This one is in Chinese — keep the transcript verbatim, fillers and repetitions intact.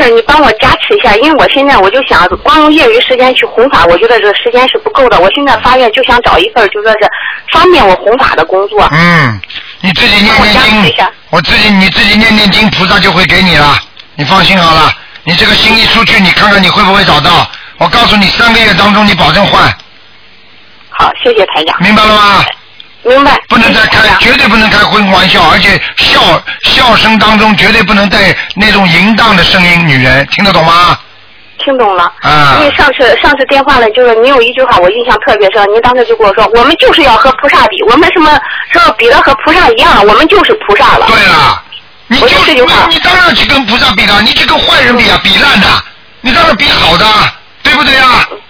事儿，你帮我加持一下，因为我现在我就想光用业余时间去弘法，我觉得这个时间是不够的。我现在发愿就想找一份就说是方便我弘法的工作。 嗯，你自己念念经，我自己你自己念念经，菩萨就会给你了，你放心好了。你这个心一出去，你看看你会不会找到？我告诉你，三个月当中你保证换。 好，谢谢台长。 明白了吗？ 明白。 不能再开，绝对不能开荤玩笑，而且笑笑声当中绝对不能带那种淫荡的声音，女人听得懂吗？ 听懂了。 啊。 因为上次上次电话呢，就是您有一句话我印象特别深，您当时就跟我说，我们就是要和菩萨比，我们什么时候比的和菩萨一样，我们就是菩萨了。 对了，你就这句话， 你当然去跟菩萨比了，你去跟坏人比啊，比烂的，你当然比好的，对不对啊？